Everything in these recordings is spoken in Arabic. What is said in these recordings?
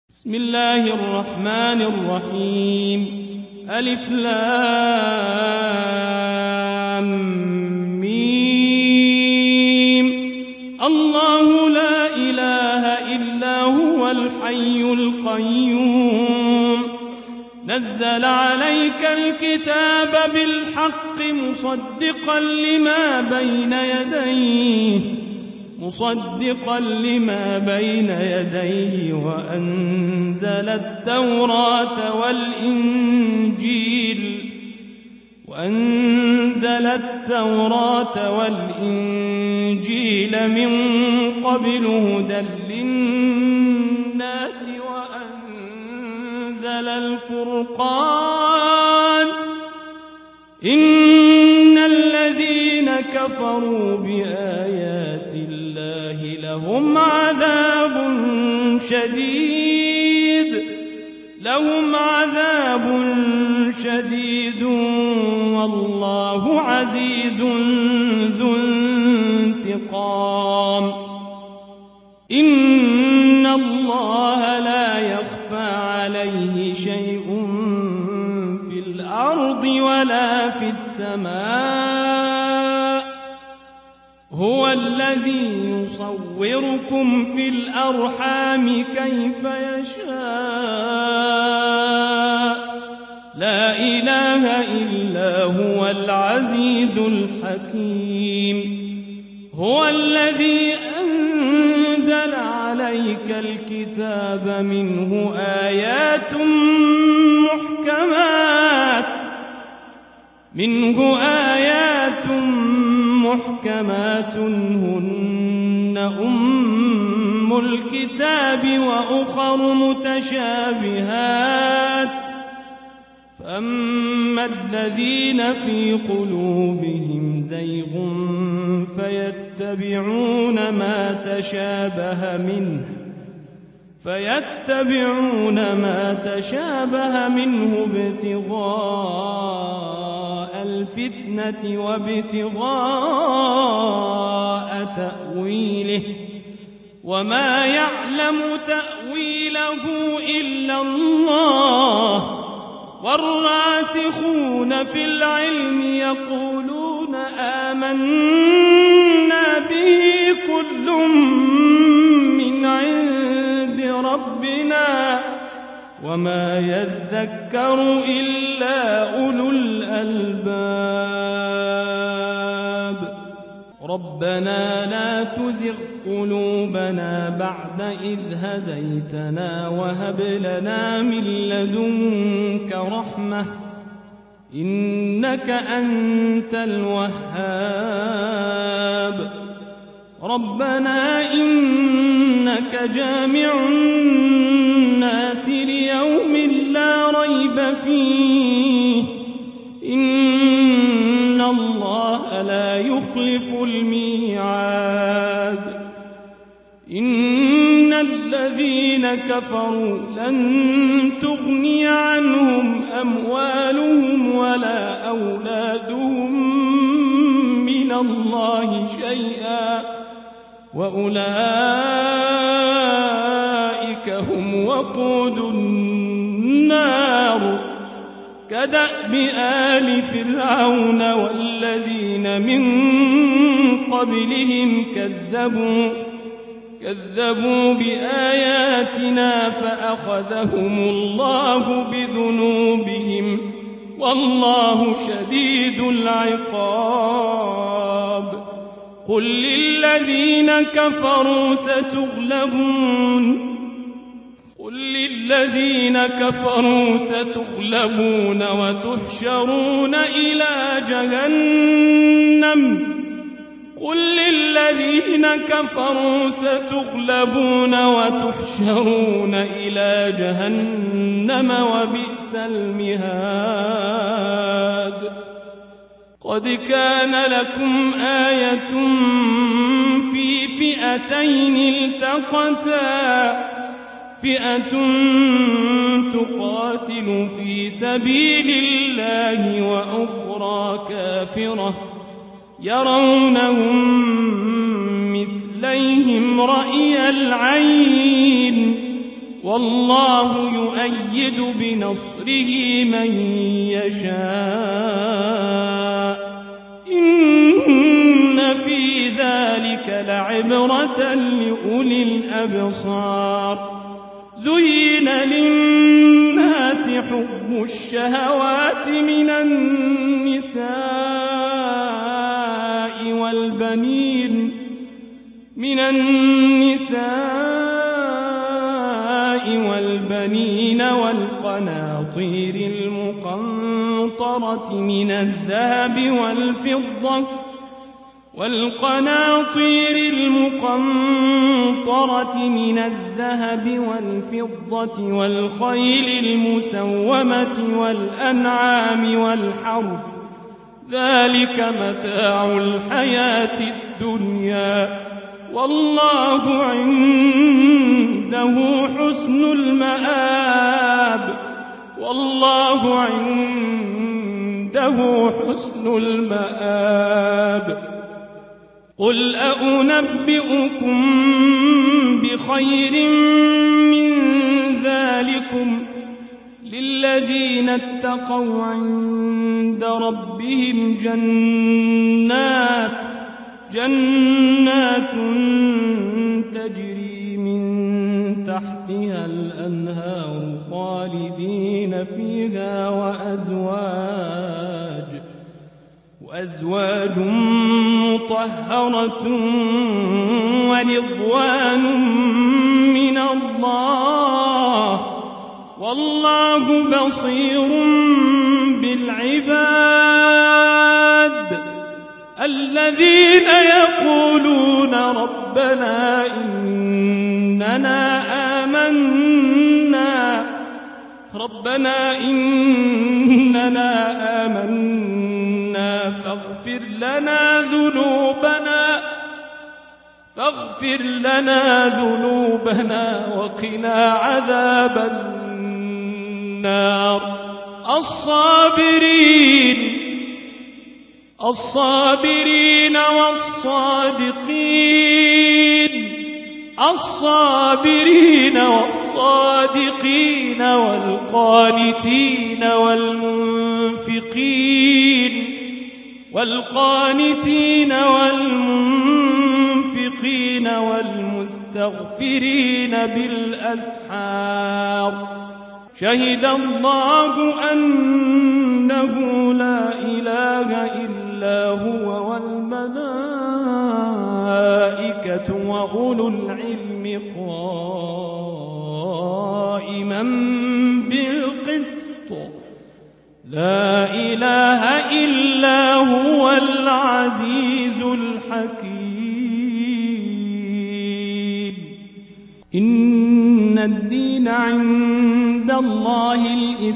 بسم الله الرحمن الرحيم. ألف لام ميم. الله لا إله إلا هو الحي القيوم. نزل عليك الكتاب بالحق مصدقا لما بين يديه وأنزل التوراة والإنجيل من قبل هدى للناس وأنزل الفرقان. إن الذين كفروا بآيات الله لهم عذاب شديد والله عزيز ذو انتقام. إن الله لا يخفى عليه شيء في الأرض ولا في السماء. هو الذي يصوركم في الأرحام كيف يشاء. لا إله إلا هو العزيز الحكيم. هو الذي أنزل عليك الكتاب منه آيات محكمات هن أم الكتاب وأخر متشابهات. فأما الذين في قلوبهم زيغ فيتبعون ما تشابه منه ابتغاء الفتنة وابتغاء تأويله وما يعلم تأويله إلا الله. والراسخون في العلم يقولون آمنا به كل من عند ربنا وما يذكر إلا أولو الألباب. ربنا لا تزغ قلوبنا بعد إذ هديتنا وهب لنا من لدنك رحمة إنك أنت الوهاب. ربنا إنك جامع الناس ليوم لا ريب فيه إن الله لا يخلف الميعاد. إن الذين كفروا لن تغني عنهم أموالهم ولا أولادهم من الله شيئا وأولئك هم وقود النار. كدأب آل فرعون والذين من قبلهم كذبوا بآياتنا فأخذهم الله بذنوبهم والله شديد العقاب. قل للذين كفروا ستغلبون وتحشرون إلى جهنم وبئس المهاد. قد كان لكم آية في فئتين التقتا فئة تقاتل في سبيل الله وأخرى كافرة يرونهم مثليهم رأي العين والله يؤيد بنصره من يشاء إن في ذلك لعبرة لأولي الأبصار زين للناس حب الشهوات من النساء والبنين والقناطير المقنطرة من الذهب والفضة والخيل المسومة والأنعام والحرث ذلك متاع الحياة الدنيا والله عنده حسن المآب قل أنبئكم بخير من ذلكم للذين اتقوا عند ربهم جنات تجري من تحتها الأنهار خالدين فيها وأزواج مطهرة ورضوان من الله والله بصير بالعباد الذين يقولون ربنا إننا آمنا فاغفر لنا ذنوبنا وقنا عذاب النار الصابرين والصادقين والقانتين والمنفقين والمستغفرين بالأسحار شهد الله أنه لا إله إلا هو والملائكة وأولو العلم قائما بالقسط لا إله إلا هو العزيز الحكيم إن الدين عند الله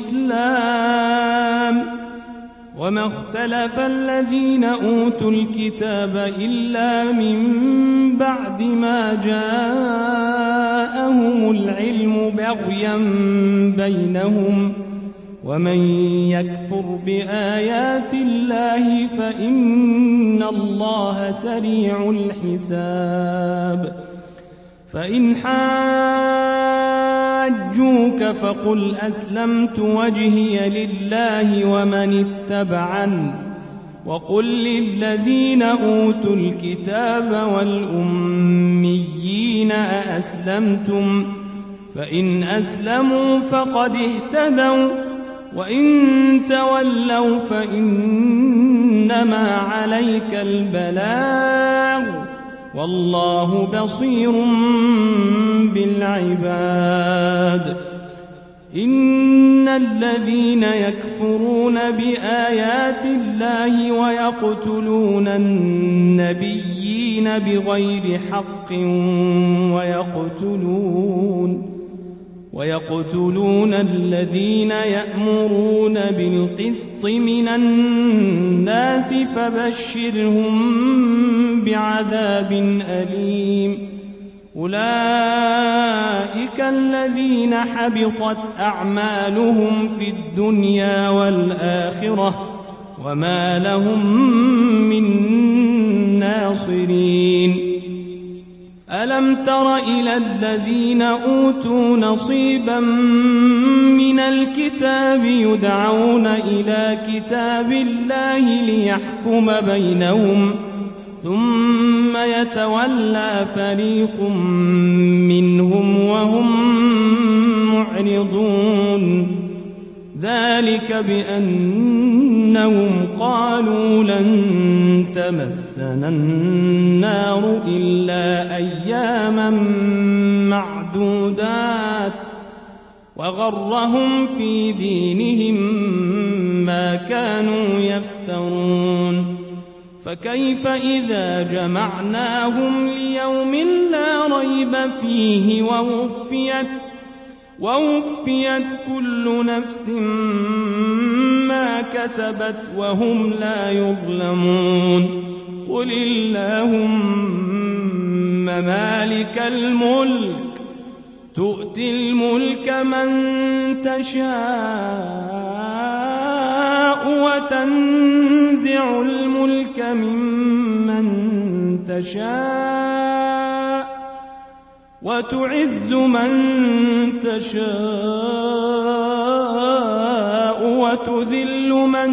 الإسلام وما اختلف الذين أوتوا الكتاب إلا من بعد ما جاءهم العلم بغيا بينهم ومن يكفر بآيات الله فإن الله سريع الحساب فإن حاجوك فقل أسلمت وجهي لله ومن اتبعني وقل للذين أوتوا الكتاب والأميين أأسلمتم فإن أسلموا فقد اهتدوا وإن تولوا فإنما عليك البلاغ والله بصير بالعباد إن الذين يكفرون بآيات الله ويقتلون النبيين بغير حق ويقتلون الذين يأمرون بالقسط من الناس فبشرهم بعذاب أليم أولئك الذين حبطت أعمالهم في الدنيا والآخرة وما لهم من ناصرين ألم تر إلى الذين أوتوا نصيبا من الكتاب يدعون إلى كتاب الله ليحكم بينهم ثم يتولى فريق منهم وهم معرضون ذلك بأنهم قالوا لن تمسنا النار إلا أياما معدودات وغرهم في دينهم ما كانوا يفترون فكيف إذا جمعناهم ليوم لا ريب فيه ووفيت كل نفس ما كسبت وهم لا يظلمون قل اللهم مالك الملك تؤتي الملك من تشاء وتنزع الملك ممن تشاء وتعز من تشاء وتذل من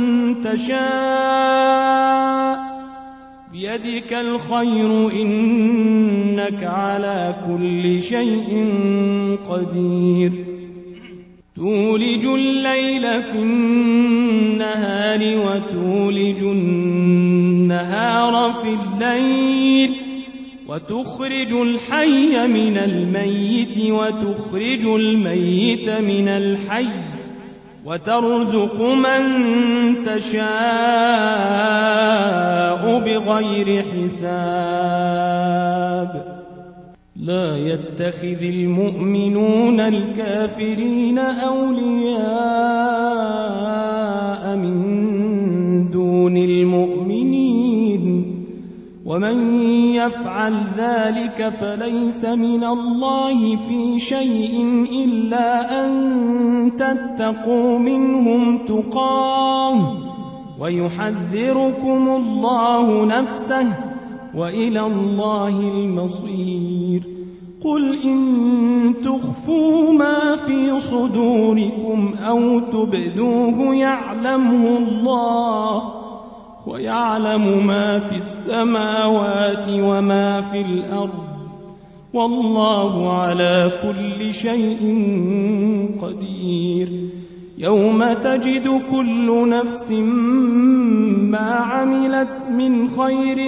تشاء بيدك الخير إنك على كل شيء قدير تولج الليل في النهار وتولج النهار في الليل وتخرج الحي من الميت وتخرج الميت من الحي وترزق من تشاء بغير حساب لا يتخذ المؤمنون الكافرين أولياء من دون المؤمنين ومن يفعل ذلك فليس من الله في شيء إلا أن تتقوا منهم تقاه ويحذركم الله نفسه وإلى الله المصير قل إن تخفوا ما في صدوركم أو تبدوه يعلمه الله ويعلم ما في السماوات وما في الأرض والله على كل شيء قدير يوم تجد كل نفس ما عملت من خير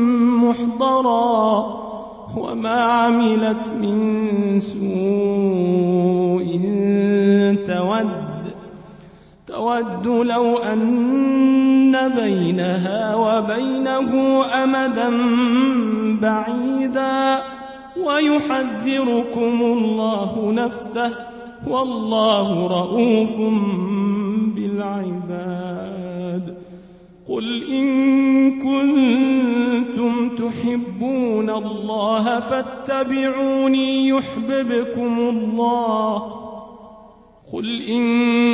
محضرا وما عملت من سوء تود لو أن بينها وبينه أمدا بعيدا ويحذركم الله نفسه والله رؤوف بالعباد قل إن كنتم تحبون الله فاتبعوني يحببكم الله قل إن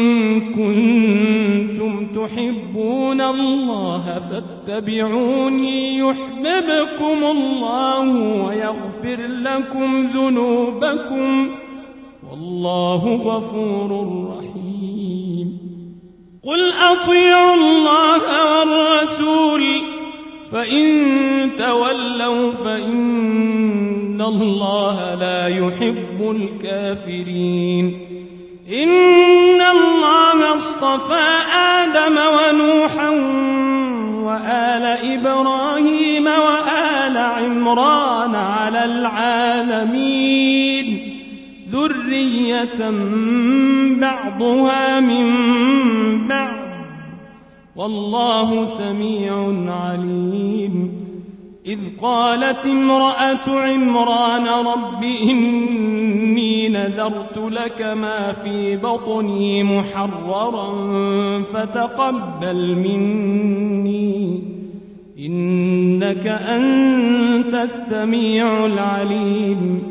كنتم تحبون الله فاتبعوني يحببكم الله ويغفر لكم ذنوبكم والله غفور رحيم قل أطيعوا الله والرسول فإن تولوا فإن الله لا يحب الكافرين إن الله اصطفى آدم ونوحا وآل إبراهيم وآل عمران على العالمين ذرية بعضها من بعض والله سميع عليم إذ قالت امرأة عمران رب إني نذرت لك ما في بطني محررا فتقبل مني إنك أنت السميع العليم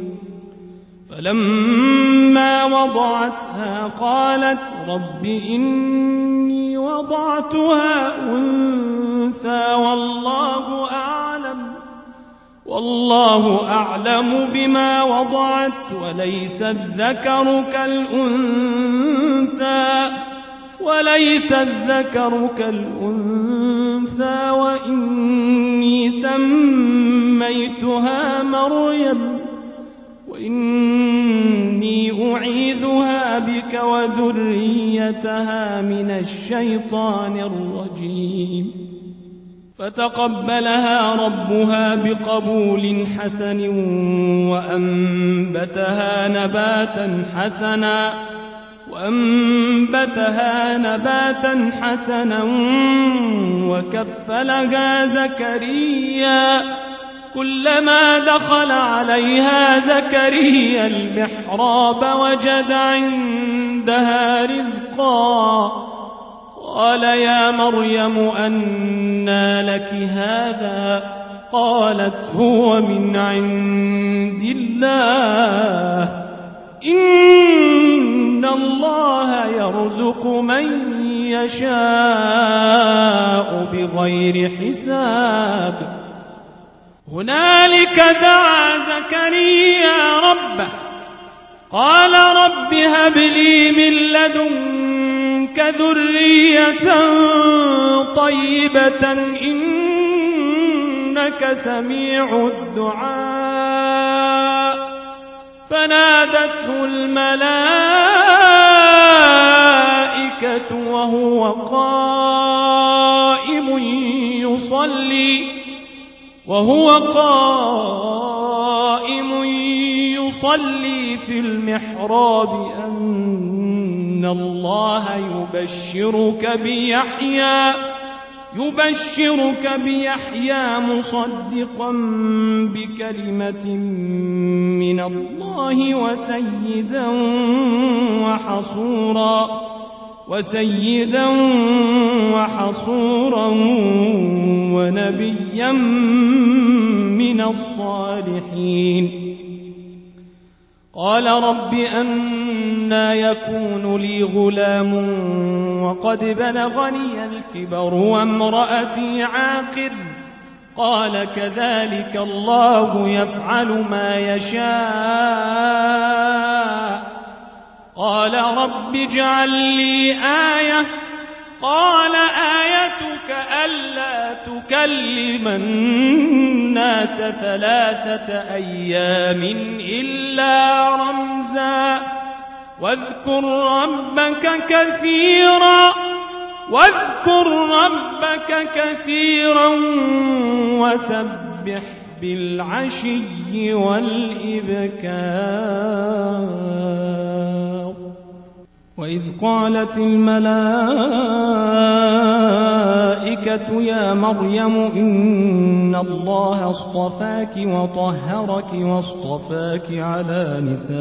فلما وضعتها قالت رب إني وضعتها أنثى والله أعلم بما وضعت وليس الذكر كالأنثى وإني سميتها مريم وإني أعيذها بك وذريتها من الشيطان الرجيم فتقبلها ربها بقبول حسن وأنبتها نباتا حسنا وكفلها زكريا كلما دخل عليها زكريا المحراب وجد عندها رزقا قال يا مريم أنى لك هذا قالت هو من عند الله إن الله يرزق من يشاء بغير حساب هنالك دعا زكريا ربه قال رب هب لي من لدنك ذرية طيبة إنك سميع الدعاء فنادته الملائكة وهو قائم يصلي في المحراب أن الله يبشرك بيحيى مصدقا بكلمة من الله وسيدا وحصورا ونبيا من الصالحين قال رب أنى يكون لي غلام وقد بلغني الكبر وامرأتي عاقر قال كذلك الله يفعل ما يشاء قال رب اجعل لي آية قال آيتك ألا تكلم الناس 3 أيام إلا رمزا واذكر ربك كثيرا وسبح بالعشي والإبكار وإذ قالت الملائكة يا مريم إن الله اصطفاك وطهرك واصطفاك على نساء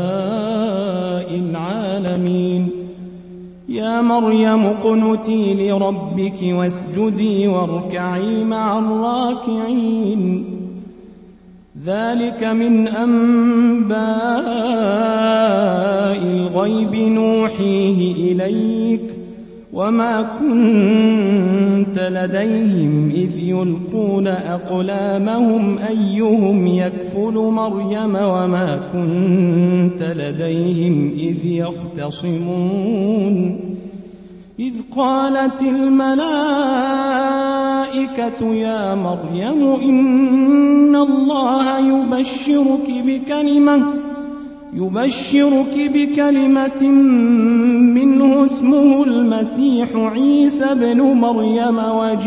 العالمين يا مريم اقنتي لربك واسجدي واركعي مع الراكعين ذلك من أنباء الغيب نوحيه إليك وما كنت لديهم إذ يلقون أقلامهم أيهم يكفل مريم وما كنت لديهم إذ يختصمون إذ قالت الملائكة يا مريم إن الله يبشرك بكلمة منه اسمه المسيح عيسى بن مريم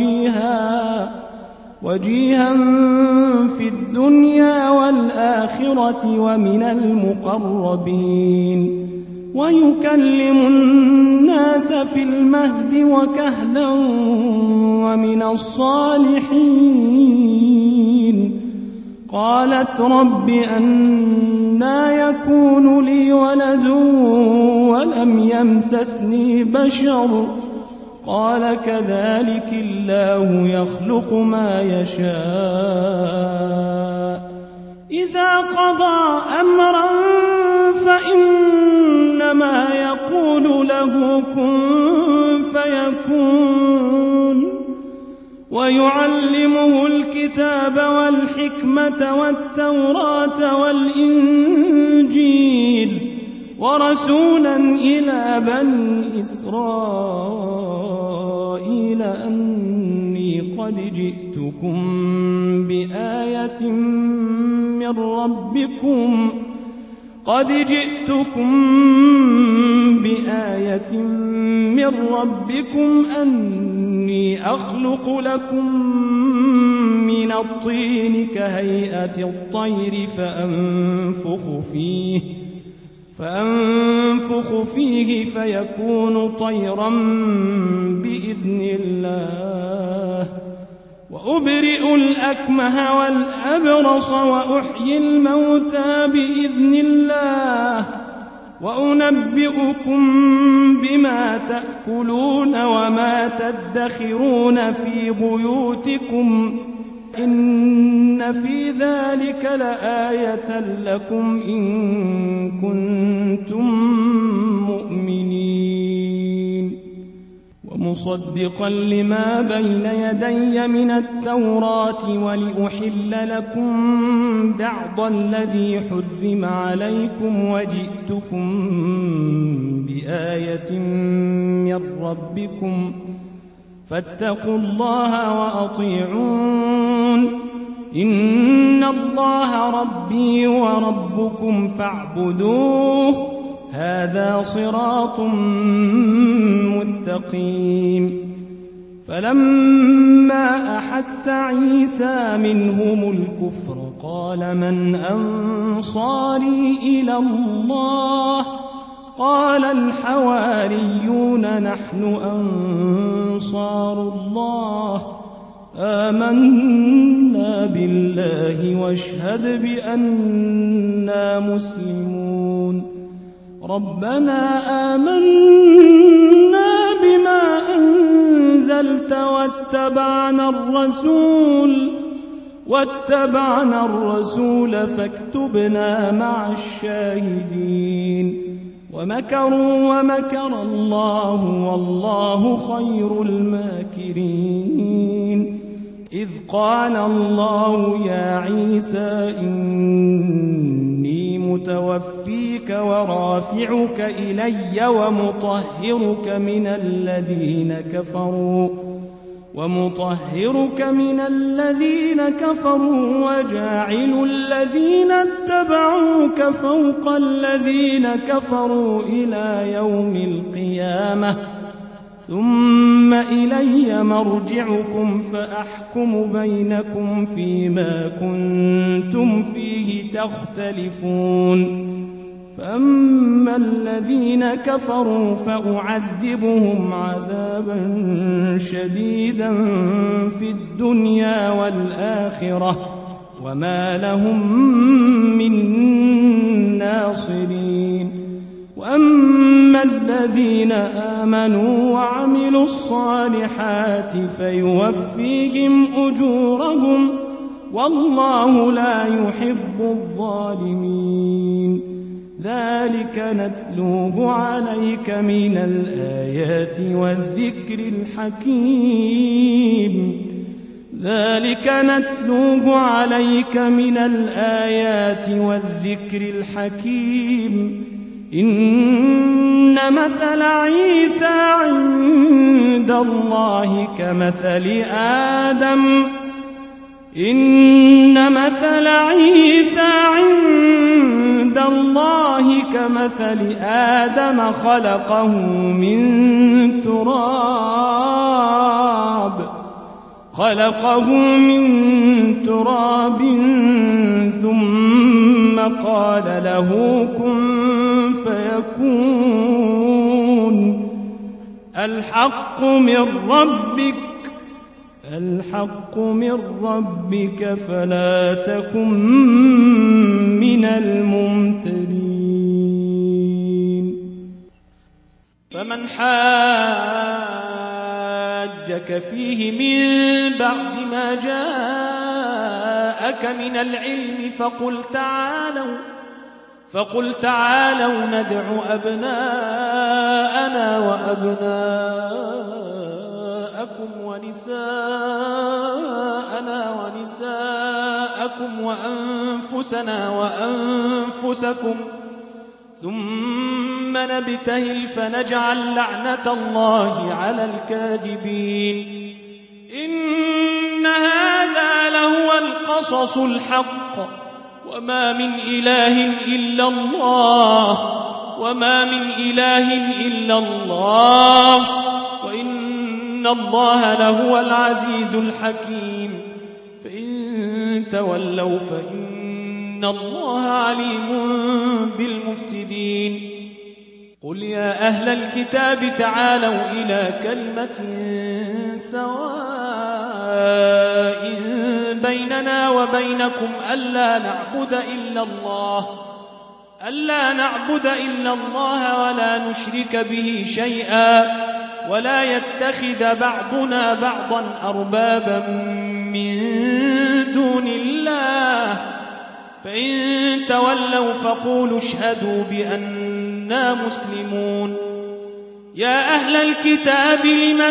وجيها في الدنيا والآخرة ومن المقربين ويكلم الناس في المهد وكهلا ومن الصالحين قالت رب أنى يكون لي ولد ولم يمسسني بشر قال كذلك الله يخلق ما يشاء إذا قضى أمرا فإنما يقول له كن فيكون ويعلمه الكتاب والحكمة والتوراة والإنجيل ورسولا إلى بني إسرائيل أني قد جئتكم بآية من ربكم أني أخلق لكم من الطين كهيئة الطير فأنفخ فيه فيكون طيرا بإذن الله وأبرئ الأكمه والأبرص وأحيي الموتى بإذن الله وأنبئكم بما تأكلون وما تدخرون في بيوتكم إن في ذلك لآية لكم إن كنتم مؤمنين ومصدقا لما بين يدي من التوراة ولأحل لكم بعض الذي حرم عليكم وجئتكم بآية من ربكم فاتقوا الله وأطيعون إن الله ربي وربكم فاعبدوه هذا صراط مستقيم فلما أحس عيسى منهم الكفر قال من أنصاري إلى الله قال الحواريون نحن أنصار الله آمنا بالله واشهد بأننا مسلمون ربنا آمنا بما أنزلت واتبعنا الرسول فاكتبنا مع الشاهدين ومكروا ومكر الله والله خير الماكرين إذ قال الله يا عيسى إني متوفيك ورافعك إلي ومطهرك من الذين كفروا وجاعل الذين اتبعوك فوق الذين كفروا إلى يوم القيامة ثم إلي مرجعكم فأحكم بينكم فيما كنتم فيه تختلفون فأما الذين كفروا فأعذبهم عذابا شديدا في الدنيا والآخرة وما لهم من ناصرين وأما الذين آمنوا وعملوا الصالحات فيوفيهم أجورهم والله لا يحب الظالمين ذلك نتلوه عليك من الآيات والذكر الحكيم إن مثل عيسى عند الله كمثل آدم خلقه من تراب ثم قال له كن فيكون الحق من ربك فلا تكن من الممترين فمن حاجك فيه من بعد ما جاءك من العلم فقل تعالوا ندع أبناءنا وأبناءكم ونساءنا ونساءكم وأنفسنا وأنفسكم ثم نبتهل فنجعل لعنة الله على الكاذبين إن هذا لهو القصص الحق وما من إله إلا الله وإن الله لهو العزيز الحكيم فإن تولوا فإن الله عليم بالمفسدين قل يا أهل الكتاب تعالوا إلى كلمة سواء بيننا وبينكم ألا نعبد إلا الله ولا نشرك به شيئا ولا يتخذ بعضنا بعضا أربابا من دون الله فإن تولوا فقولوا اشهدوا بأننا مسلمون يا أهل الكتاب لم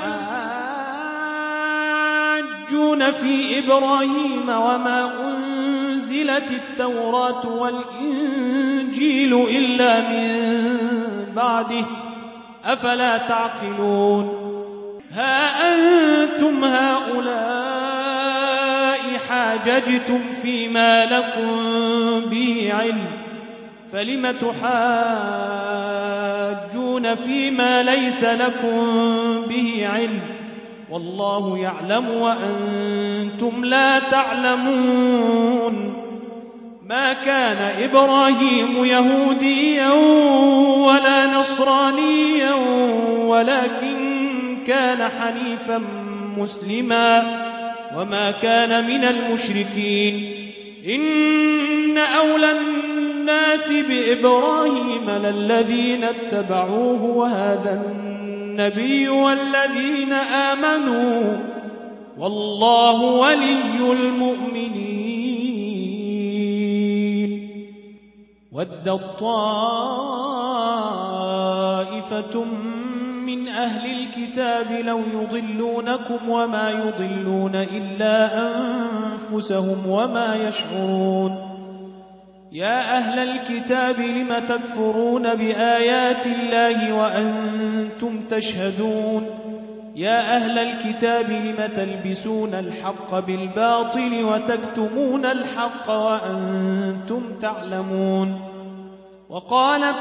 تحاجون في إبراهيم وما أنزلت التوراة والإنجيل إلا من بعده أفلا تعقلون ها أنتم هؤلاء حاججتم فيما لكم به علم فلم تحاجون فيما ليس لكم به علم والله يعلم وأنتم لا تعلمون ما كان إبراهيم يهوديا ولا نصرانيا ولكن كان حنيفا مسلما وما كان من المشركين إن أولى الناس بإبراهيم للذين اتبعوه وهذا النبي والذين آمنوا والله ولي المؤمنين ودت طائفة من أهل الكتاب لو يضلونكم وما يضلون إلا أنفسهم وما يشعرون يا أهل الكتاب لم تكفرون بآيات الله وأنتم تشهدون يا أهل الكتاب لم تلبسون الحق بالباطل وتكتمون الحق وأنتم تعلمون وقالت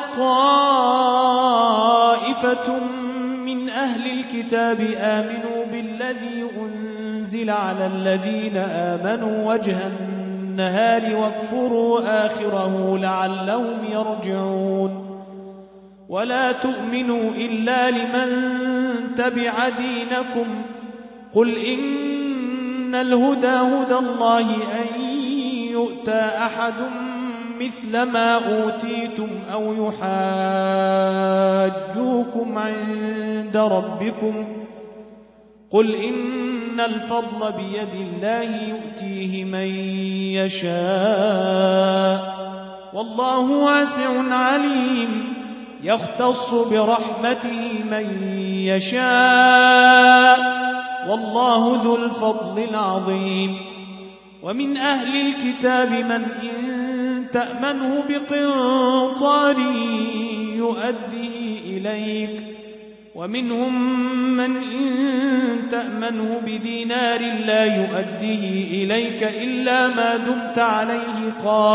طائفة من أهل الكتاب آمنوا بالذي أنزل على الذين آمنوا وجه النهار واكفروا آخره لعلهم يرجعون ولا تؤمنوا إلا لمن تبع دينكم قل إن الهدى هدى الله أن يؤتى أحد مثل ما أوتيتم أو يحاجوكم عند ربكم قل إن الفضل بيد الله يؤتيه من يشاء والله واسع عليم يختص برحمته من يشاء والله ذو الفضل العظيم ومن أهل الكتاب من إن تأمنه بقنطار يؤديه إليك ومنهم من إن تأمنه بدينار لا يؤديه إليك إلا ما دمت عليه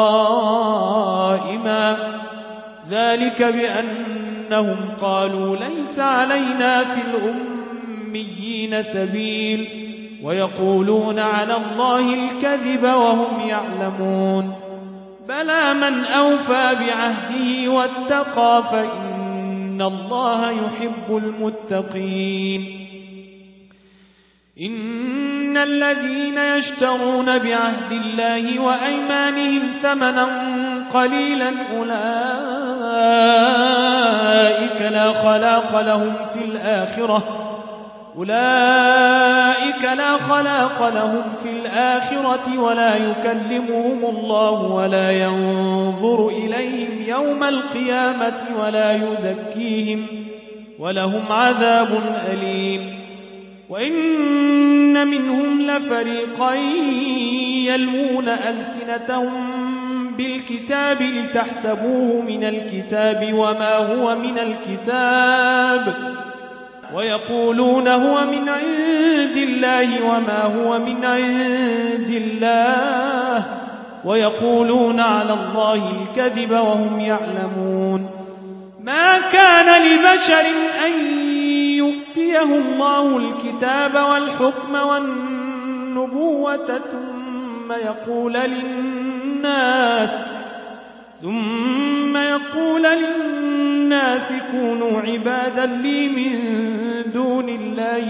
قائما ذلك بأنهم قالوا ليس علينا في الأميين سبيل ويقولون على الله الكذب وهم يعلمون بلى من أوفى بعهده واتقى فإن الله يحب المتقين إن الذين يشترون بعهد الله وأيمانهم ثمنا قليلا أولئك لا خلاق لهم في الآخرة ولا يكلمهم الله ولا ينظر إليهم يوم القيامة ولا يزكيهم ولهم عذاب أليم وإن منهم لفريقا يلوون ألسنتهم بالكتاب لتحسبوه من الكتاب وما هو من الكتاب ويقولون هو من عند الله وما هو من عند الله ويقولون على الله الكذب وهم يعلمون. ما كان لبشر أن يؤتيه الله الكتاب والحكم والنبوة ثم يقول للناس كونوا عبادا لي من دون الله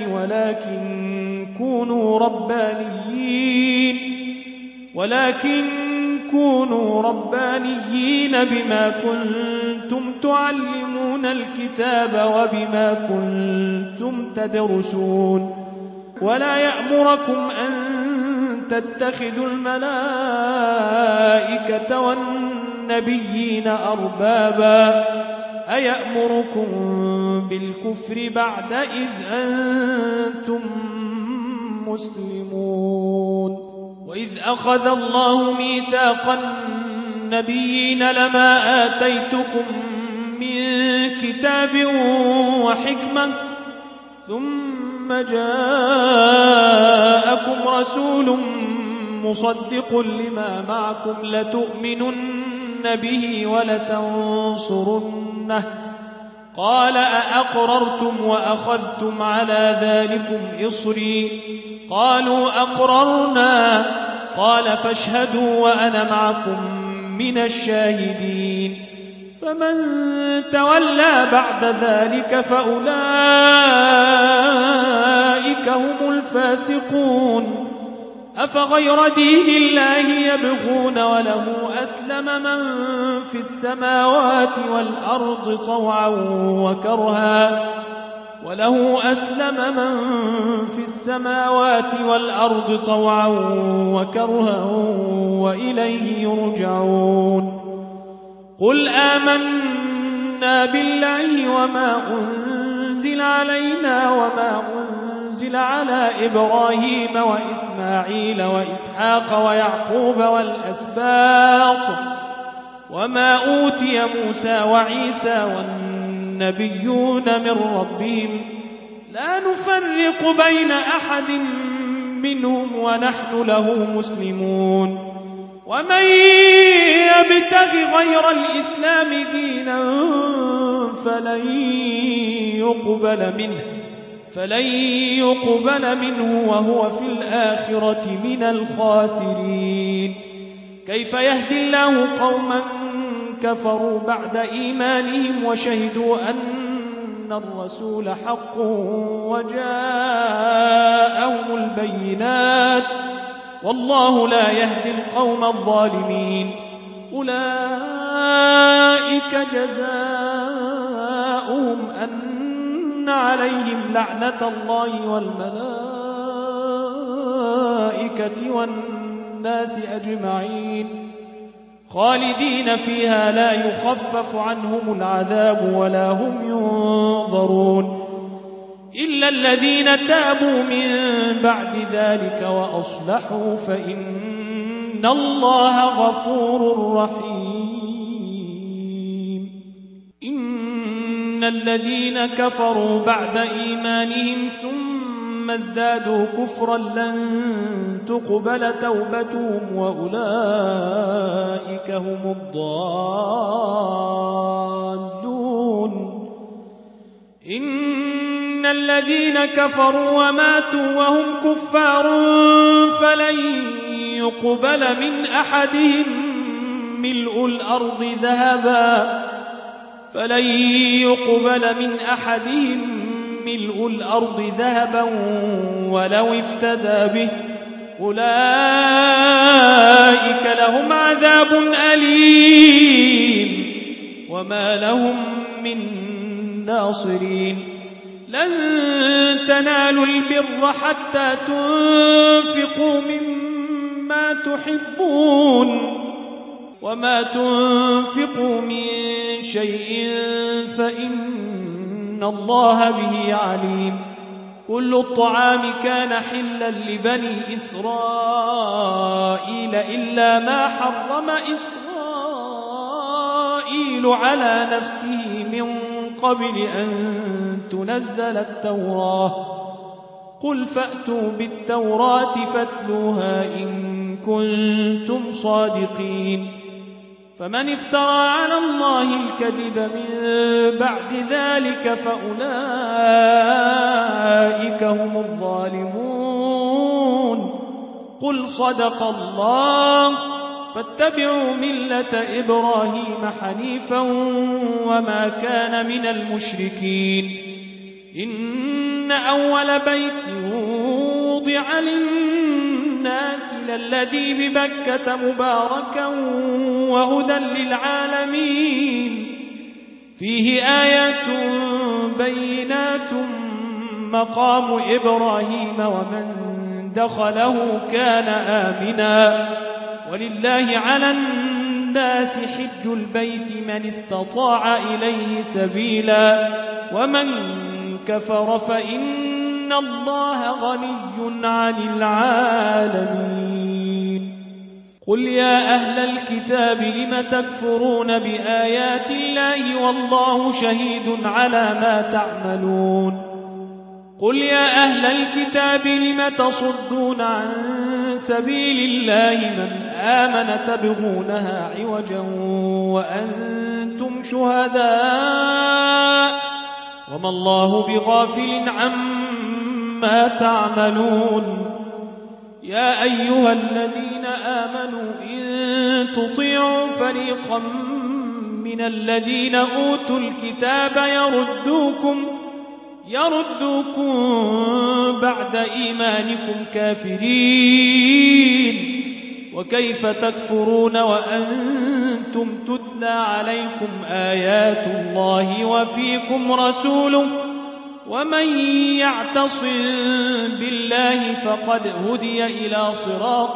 ولكن كونوا ربانيين بما كنتم تعلمون الكتاب وبما كنتم تدرسون ولا يأمركم أن تتخذوا الملائكة والنبيين أربابا أيأمركم بالكفر بعد إذ أنتم مسلمون. وإذ أخذ الله ميثاق النبيين لما آتيتكم من كتاب وحكمة ثم جاءكم رسول مصدق لما معكم لتؤمنن به ولتنصرنه قال أأقررتم وأخذتم على ذلكم إصري قالوا أقررنا قال فاشهدوا وأنا معكم من الشاهدين. فمن تولى بعد ذلك فأولئك هم الفاسقون. أفغير دين الله يبغون وله أسلم من في السماوات والأرض طوعا وكرها وإليه يرجعون. قل آمنا بالله وما أنزل علينا وما أنزل على إبراهيم وإسماعيل وإسحاق ويعقوب والأسباط وما أوتي موسى وعيسى والنبيون من ربهم لا نفرق بين أحد منهم ونحن له مسلمون. ومن يبتغ غير الإسلام دينا فلن يقبل منه وهو في الآخرة من الخاسرين. كيف يهدي الله قوما كفروا بعد إيمانهم وشهدوا أن الرسول حق وجاءهم البينات والله لا يهدي القوم الظالمين. أولئك جزاؤهم أن عليهم لعنة الله والملائكة والناس أجمعين خالدين فيها لا يخفف عنهم العذاب ولا هم ينظرون إلا الذين تابوا من بعد ذلك وأصلحوا فإن الله غفور رحيم. إن الذين كفروا بعد إيمانهم ثم ازدادوا كفرا لن تقبل توبتهم وأولئك هم الضالون. إن الذين كفروا وماتوا وهم كفار فلن يقبل من أحدهم ملء الأرض ذهبا ولو افتدى به أولئك لهم عذاب أليم وما لهم من ناصرين. لن تنالوا البر حتى تنفقوا مما تحبون وما تنفقوا من شيء فإن الله به عليم. كل الطعام كان حلا لبني إسرائيل إلا ما حرم إسرائيل على نفسه من قبل أن تنزل التوراة. قل فأتوا بالتوراة فاتلوها إن كنتم صادقين. فمن افترى على الله الكذب من بعد ذلك فأولئك هم الظالمون. قل صدق الله فاتبعوا ملة إبراهيم حنيفا وما كان من المشركين. إن أول بيت وضع للناس للذي ببكة مباركا وهدى للعالمين فيه آيات بينات مقام إبراهيم ومن دخله كان آمنا ولله على الناس حج البيت من استطاع إليه سبيلا ومن كفر فإن الله غني عن العالمين. قل يا أهل الكتاب لم تكفرون بآيات الله والله شهيد على ما تعملون. قل يا أهل الكتاب لم تصدون عن سبيل الله من آمن تبغونها عوجا وأنتم شهداء وما الله بغافل عما تعملون. يا أيها الذين آمنوا إن تطيعوا فريقا من الذين أوتوا الكتاب يردوكم بعد إيمانكم كافرين. وكيف تكفرون وأنتم تتلى عليكم آيات الله وفيكم رسوله ومن يعتصم بالله فقد هدي إلى صراط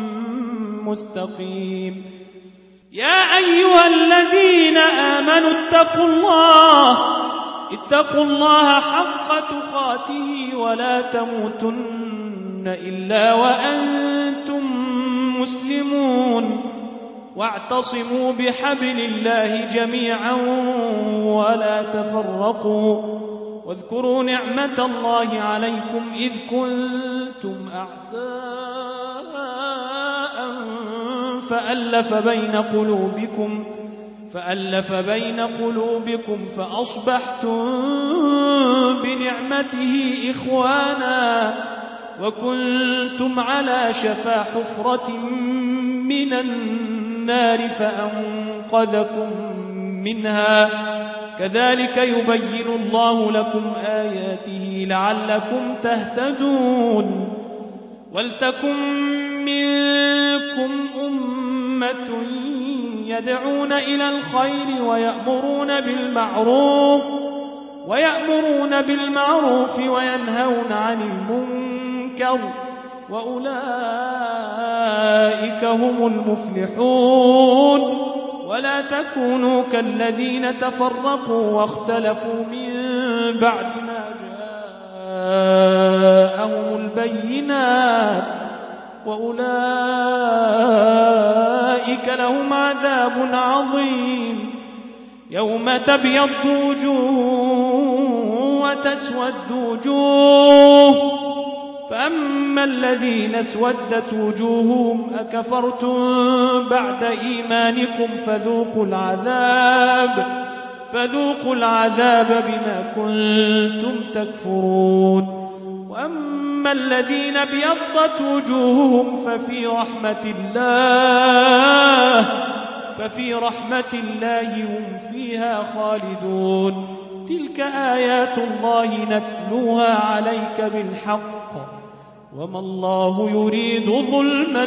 مستقيم. يا أيها الذين آمنوا اتقوا الله حق تقاته ولا تموتن إلا وأنتم مسلمون. واعتصموا بحبل الله جميعا ولا تفرقوا. واذكروا نعمة الله عليكم إذ كنتم أعداء فألف بين قلوبكم فأصبحتم بنعمته إخوانا وكنتم على شفا حفرة من النار فأنقذكم منها. كذلك يبين الله لكم آياته لعلكم تهتدون. ولتكن منكم أمة يدعون إلى الخير ويأمرون بالمعروف وينهون عن المنكر وأولئك هم المفلحون. ولا تكونوا كالذين تفرقوا واختلفوا من بعد ما جاءهم البينات وأولئك لهم عذاب عظيم. يوم تبيض وجوه وتسود وجوه فأما الذين اسودت وجوههم أكفرتم بعد إيمانكم فذوقوا العذاب بما كنتم تكفرون. وأما الذين ابيضت وجوههم ففي رحمة الله هم فيها خالدون. تلك آيات الله نتلوها عليك بالحق وما الله يريد ظلما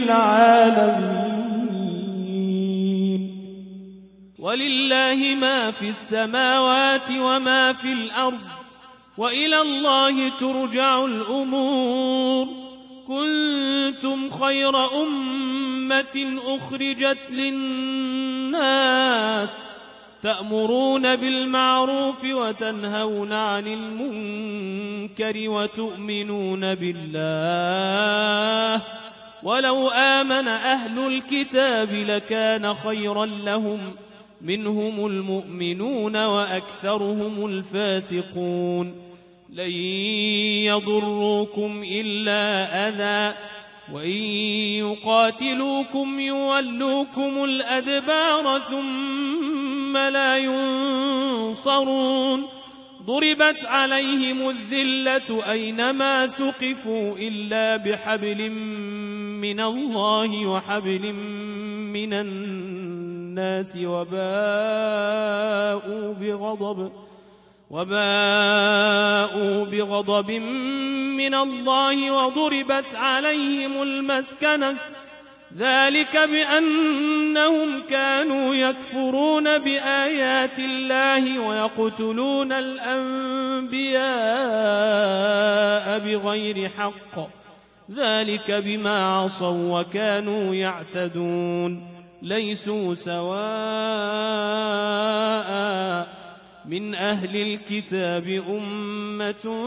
للعالمين. ولله ما في السماوات وما في الأرض وإلى الله ترجع الأمور. كنتم خير أمة أخرجت للناس تأمرون بالمعروف وتنهون عن المنكر وتؤمنون بالله ولو آمن أهل الكتاب لكان خيرا لهم منهم المؤمنون وأكثرهم الفاسقون لن يضروكم إلا أذى وإن يقاتلوكم يولوكم الأدبار ثم لا ينصرون ضربت عليهم الذلة أينما ثقفوا إلا بحبل من الله وحبل من الناس وباءوا بغضب من الله وضربت عليهم المسكنة ذلك بأنهم كانوا يكفرون بآيات الله ويقتلون الأنبياء بغير حق ذلك بما عصوا وكانوا يعتدون ليسوا سواء من أهل الكتاب أمة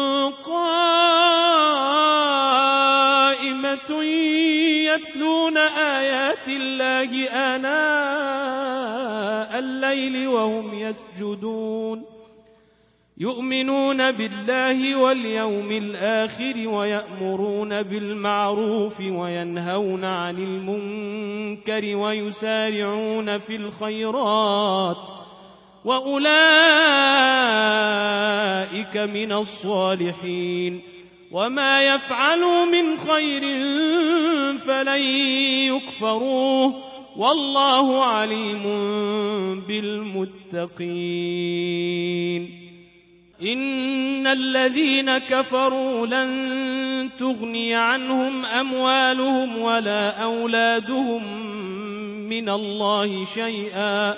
قائمة يتلون آيات الله آناء الليل وهم يسجدون يؤمنون بالله واليوم الآخر ويأمرون بالمعروف وينهون عن المنكر ويسارعون في الخيرات وأولئك من الصالحين وما يفعلوا من خير فلن يكفروه والله عليم بالمتقين إن الذين كفروا لن تغني عنهم أموالهم ولا أولادهم من الله شيئا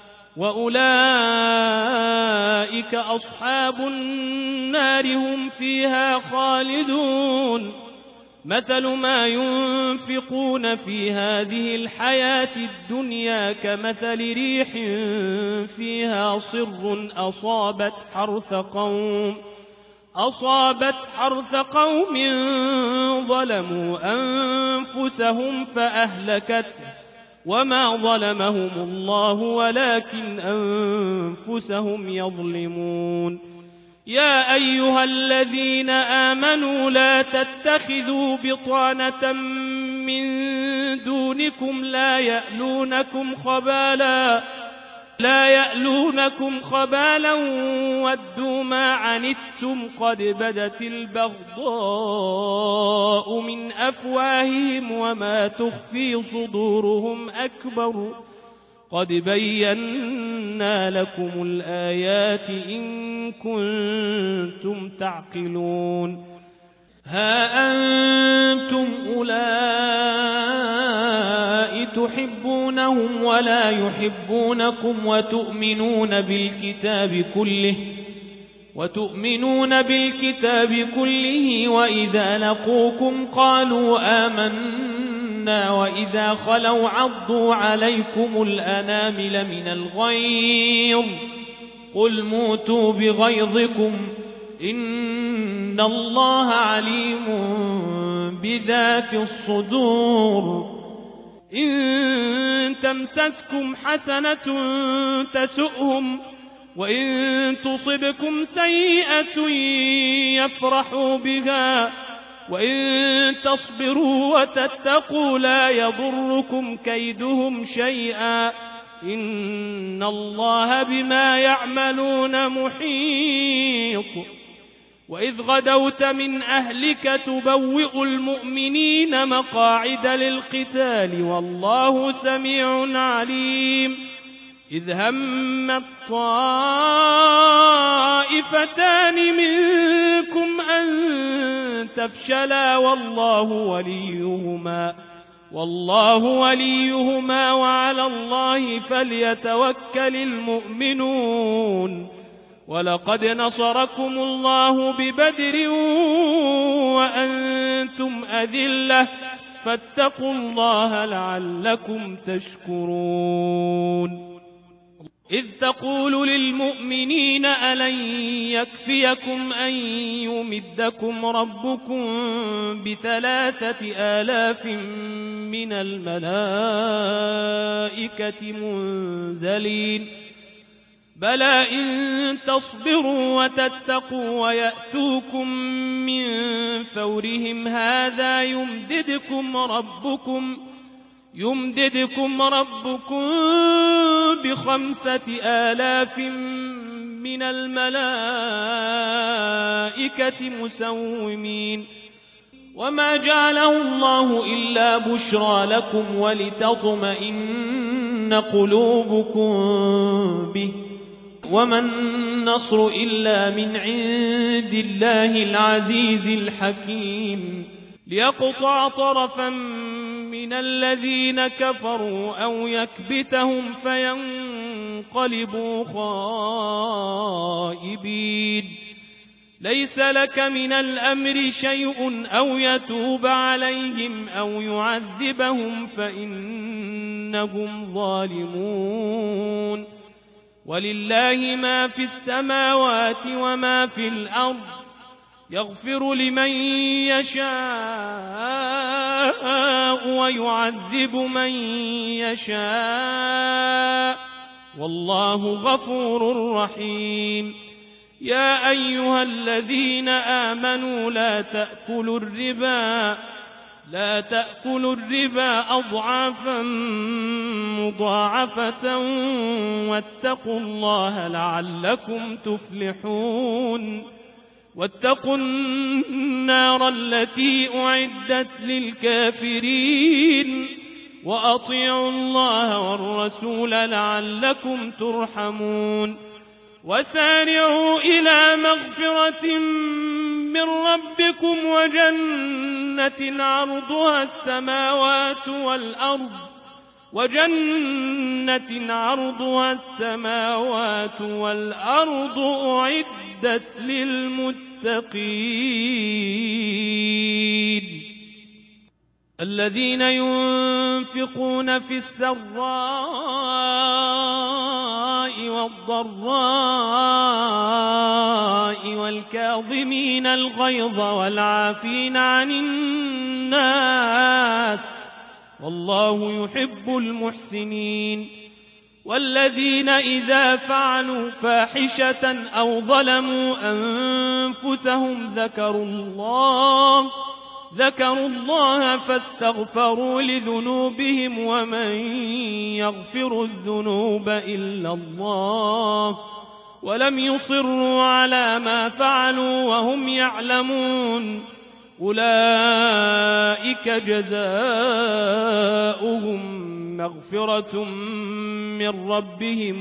وأولئك أصحاب النار هم فيها خالدون مثل ما ينفقون في هذه الحياة الدنيا كمثل ريح فيها صر أصابت حرث قوم ظلموا أنفسهم فأهلكته وما ظلمهم الله ولكن أنفسهم يظلمون يا أيها الذين آمنوا لا تتخذوا بطانة من دونكم لا يألونكم خبالا ودوا ما عنتم قد بدت البغضاء من أفواههم وما تخفي صدورهم أكبر قد بينا لكم الآيات إن كنتم تعقلون ها أنتم أولئك تحبونهم ولا يحبونكم وتؤمنون بالكتاب كله وإذا لقوكم قالوا آمنا وإذا خلوا عضوا عليكم الأنامل من الغيظ قل موتوا بغيظكم إن الله عليم بذات الصدور إن تمسسكم حسنة تسؤهم وإن تصبكم سيئة يفرحوا بها وإن تصبروا وتتقوا لا يضركم كيدهم شيئا إن الله بما يعملون محيط وإذ غدوت من أهلك تبوئ المؤمنين مقاعد للقتال والله سميع عليم إذ هم الطائفتان منكم أن تفشلا والله وليهما وعلى الله فليتوكل المؤمنون ولقد نصركم الله ببدر وأنتم أذلة فاتقوا الله لعلكم تشكرون إذ تقول للمؤمنين ألن يكفيكم أن يمدكم ربكم ب3,000 من الملائكة منزلين بلى إن تصبروا وتتقوا ويأتوكم من فورهم هذا يمددكم ربكم ب5,000 من الملائكة مسومين وما جعله الله إلا بشرى لكم ولتطمئن قلوبكم به وما النصر إلا من عند الله العزيز الحكيم ليقطع طرفا من الذين كفروا أو يكبتهم فينقلبوا خائبين ليس لك من الأمر شيء أو يتوب عليهم أو يعذبهم فإنهم ظالمون ولله ما في السماوات وما في الأرض يغفر لمن يشاء ويعذب من يشاء والله غفور رحيم يا أيها الذين آمنوا لا تأكلوا الربا أضعافا مضاعفة واتقوا الله لعلكم تفلحون واتقوا النار التي أعدت للكافرين وأطيعوا الله والرسول لعلكم ترحمون وسارعوا إلى مغفرة من ربكم وجنة عرضها السماوات والأرض أعدت للمتقين الذين ينفقون في السراء والضراء والكاظمين الغيظ والعافين عن الناس والله يحب المحسنين والذين إذا فعلوا فاحشة أو ظلموا أنفسهم ذكروا الله فاستغفروا لذنوبهم ومن يغفر الذنوب إلا الله ولم يصروا على ما فعلوا وهم يعلمون أولئك جزاؤهم مغفرة من ربهم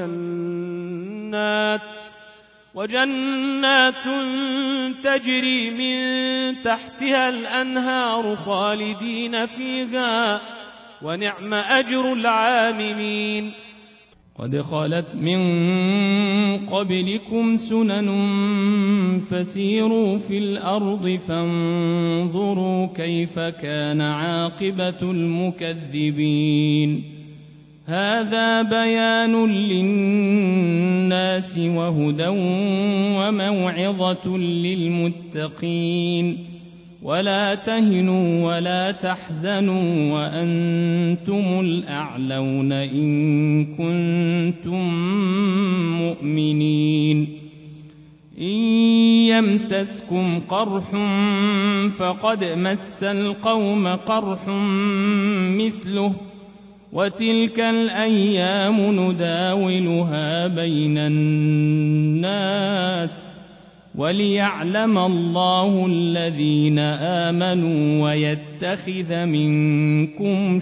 وجنات تجري من تحتها الأنهار خالدين فيها ونعم أجر العاملين قد خلت من قبلكم سنن فسيروا في الأرض فانظروا كيف كان عاقبة المكذبين هذا بيان للناس وهدى وموعظة للمتقين ولا تهنوا ولا تحزنوا وأنتم الأعلون إن كنتم مؤمنين إن يمسسكم قرح فقد مس القوم قرح مثله وتلك الأيام نداولها بين الناس وليعلم الله الذين آمنوا ويتخذ منكم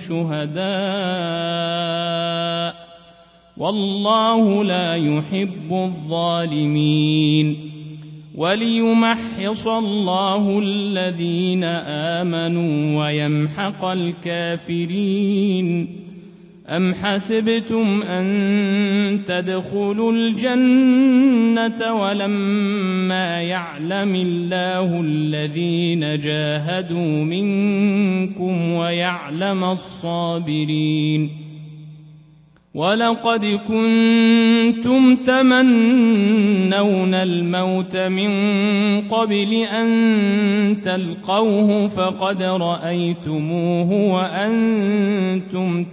شهداء والله لا يحب الظالمين وليمحص الله الذين آمنوا ويمحق الكافرين أم حسبتم أن تدخلوا الجنة ولما يعلم الله الذين جاهدوا منكم ويعلم الصابرين ولقد كنتم تمنون الموت من قبل أن تلقوه فقد رأيتموه وأنتم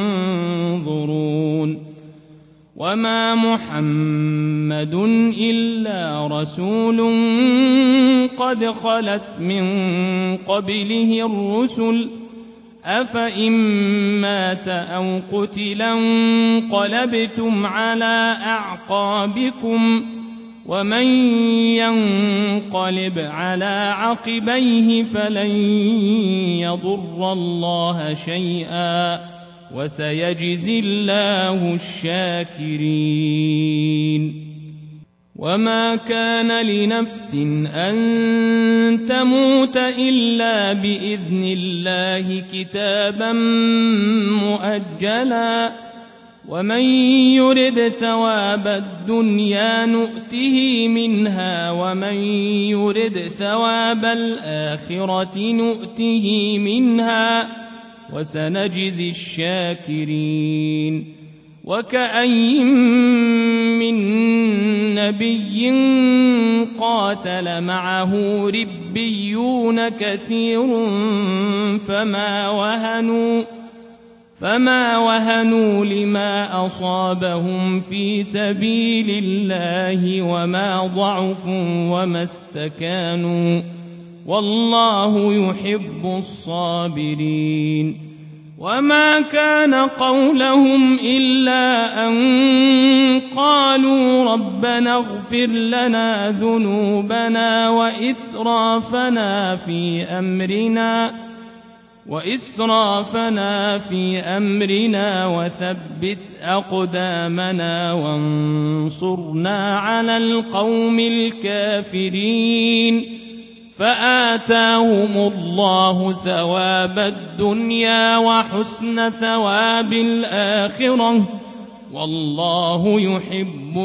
تنظرون وما محمد إلا رسول قد خلت من قبله الرسل أفإن مات أو قتلا انقلبتم على أعقابكم ومن ينقلب على عقبيه فلن يضر الله شيئا وسيجزي الله الشاكرين وما كان لنفس أن تموت إلا بإذن الله كتابا مؤجلا ومن يرد ثواب الدنيا نؤته منها ومن يرد ثواب الآخرة نؤته منها وسنجزي الشاكرين وكأين من نبي قاتل معه ربيون كثير فما وهنوا لما أصابهم في سبيل الله وما ضعفوا وما استكانوا والله يحب الصابرين وما كان قولهم إلا أن قالوا ربنا اغفر لنا ذنوبنا وإسرافنا في أمرنا وثبت أقدامنا وانصرنا على القوم الكافرين فآتاهم الله ثواب الدنيا وحسن ثواب الآخرة والله يحب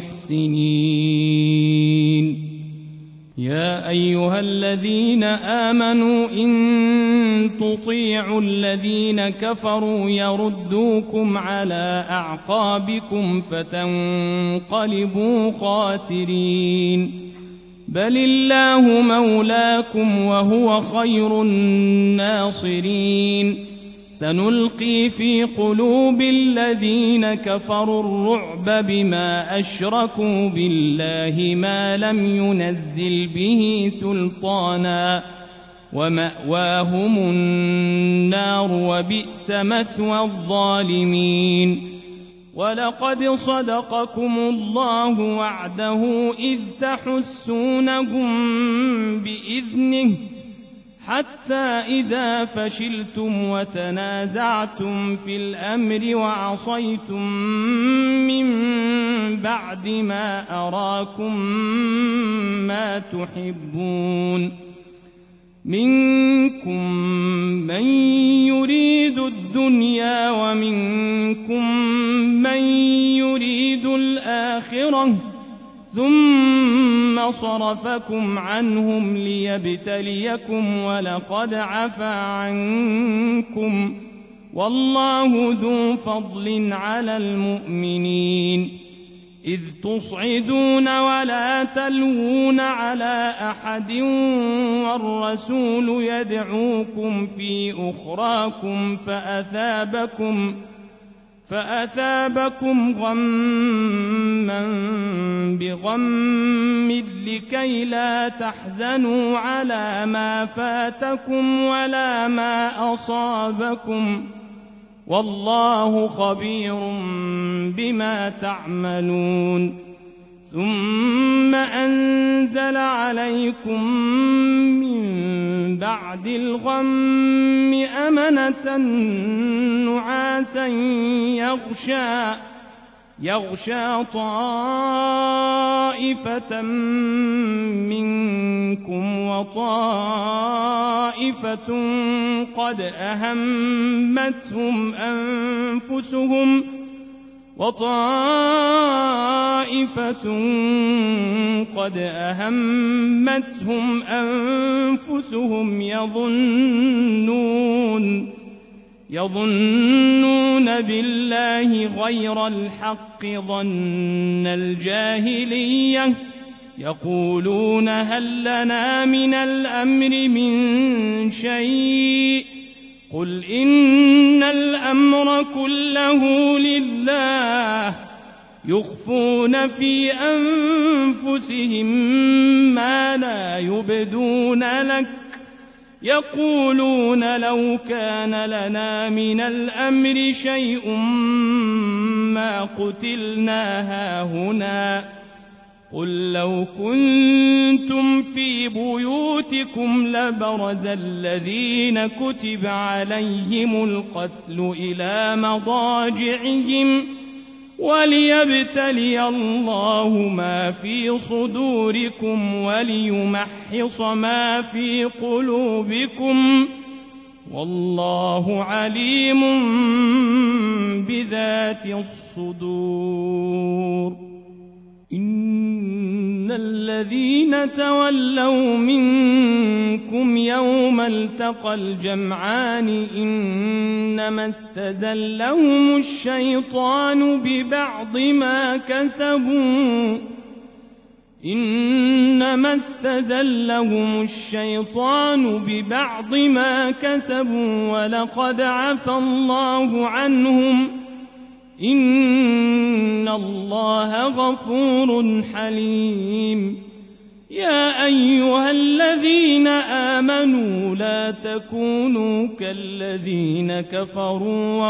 المحسنين يا أيها الذين آمنوا إن تطيعوا الذين كفروا يردوكم على أعقابكم فتنقلبوا خاسرين بل الله مولاكم وهو خير الناصرين سنلقي في قلوب الذين كفروا الرعب بما أشركوا بالله ما لم ينزل به سلطانا ومأواهم النار وبئس مثوى الظالمين ولقد صدقكم الله وعده إذ تحسونهم بإذنه حتى إذا فشلتم وتنازعتم في الأمر وعصيتم من بعد ما أراكم ما تحبون منكم من يريد الدنيا ومنكم من يريد الآخرة ثم صرفكم عنهم ليبتليكم ولقد عفا عنكم والله ذو فضل على المؤمنين إذ تصعدون ولا تلوون على أحد والرسول يدعوكم في أخراكم فأثابكم غما بغم لكي لا تحزنوا على ما فاتكم ولا ما أصابكم والله خبير بما تعملون ثم أنزل عليكم من بعد الغم أمنة نعاسا يغشى طائفة منكم وطائفة قد أهمتهم أنفسهم يظنون بالله غير الحق ظن الجاهلية يقولون هل لنا من الأمر من شيء قل إن الأمر كله لله يخفون في أنفسهم ما لا يبدون لك يقولون لو كان لنا من الأمر شيء ما قتلنا هاهنا قل لو كنتم في بيوتكم لبرز الذين كتب عليهم القتل إلى مضاجعهم وليبتلي الله ما في صدوركم وليمحص ما في قلوبكم والله عليم بذات الصدور. إن الذين تولوا منكم يوم التقى الجمعان إنما استزلهم الشيطان ببعض ما كسبوا ولقد عفى الله عنهم إن الله غفور حليم. يا أيها الذين آمنوا لا تكونوا كالذين كفروا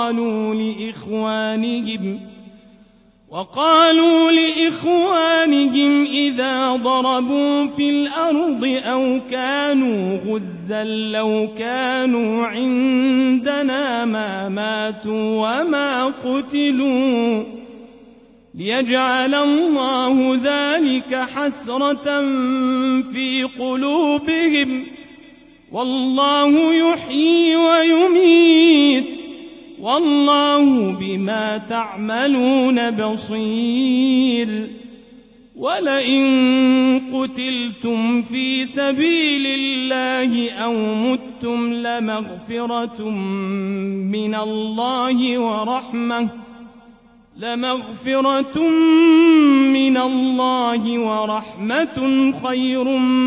وقالوا لإخوانهم إذا ضربوا في الأرض أو كانوا غزا لو كانوا عندنا ما ماتوا وما قتلوا ليجعل الله ذلك حسرة في قلوبهم والله يحيي ويميت والله بما تعملون بصير. ولئن قتلتم في سبيل الله أو متم لمغفرة من الله ورحمة خير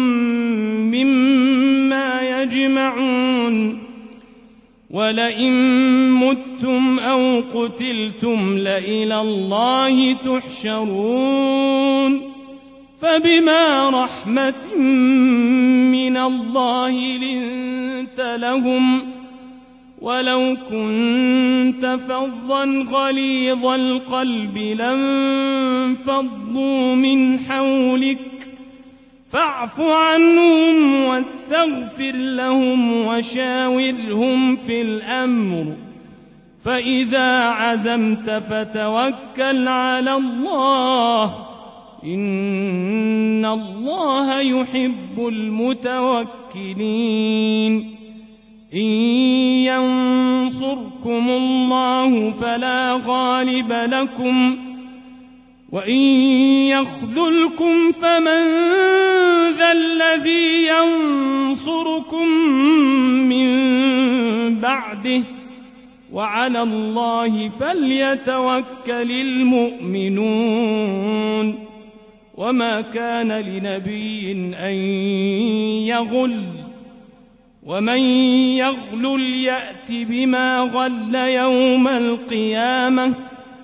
مما يجمعون. ولئن متم أو قتلتم لإلى الله تحشرون. فبما رحمة من الله لنت لهم ولو كنت فظا غليظ القلب لانفضوا من حولك فاعف عنهم واستغفر لهم وشاورهم في الأمر فإذا عزمت فتوكل على الله إن الله يحب المتوكلين. إن ينصركم الله فلا غالب لكم وإن يخذلكم فمن ذا الذي ينصركم من بعده وعلى الله فليتوكل المؤمنون. وما كان لنبي أن يغل ومن يغلل يأت بما غل يوم القيامة